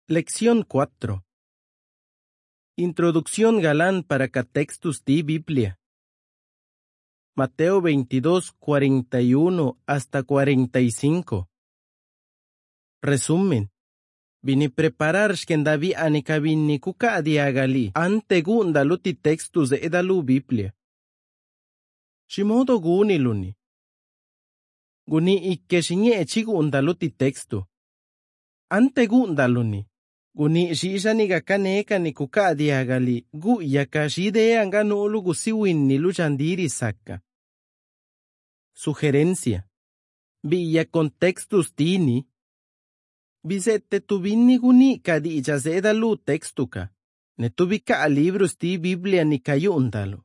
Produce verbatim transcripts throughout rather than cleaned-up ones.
Lección cuatro. Introducción galán para catextus di Biblia. Mateo veintidós, cuarenta y uno hasta cuarenta y cinco. Resumen. Vini preparar shkendavi anikabini kuka adiagali ante gundaluti textus edalu Biblia. Shimodo guniluni. Guni ikke shinye chigundaluti textu. Ante gundaluni. Guni shishaniga kaneka ni kuka adiagali gu yaka shide anga nolu gusiwin ni luchandiri saka. Sugerencia. Villa contextus tini. Bisette tu vinni guni kadi jazeda lu textuka. Ne tubika a libros ti Biblia ni kayundalo.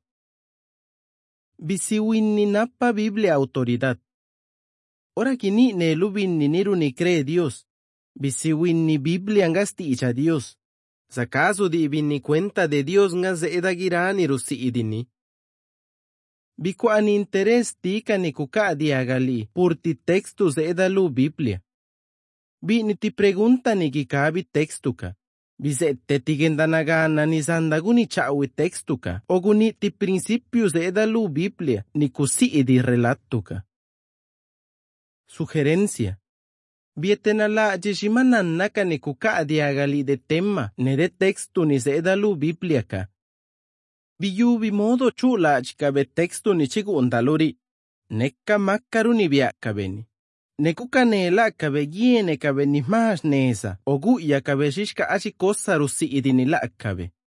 Bisiwin ni napa Biblia autoridad. Ora kini ne lubin ni niru ni cree Dios. Bisiwin ni Biblia ngasti icha Dios. Sa caso di vinni cuenta de Dios nga zeda girani rusi idini. Biku an interes tika ni kuka diagali purti textus edalu Biblia. Bini ti pregunta ni kikabi textuka. Bisette tigendanagana ni sandaguni chawi textuka. Oguni ti principius edalu Biblia ni kusi idi relatuka. Sugerencia. Bietenala jeshimanan naka ni kuka diagali de tema ne de textu ni edalu Biblia ka. Biyubi modo chula chikabe textu ni chigundaluri. Nekka makkaruni biakabeni. Nekuka nela kabe giene kabe ni mas nesa. Ogu ya kabe shishka achi kosa rusi idini la kabe.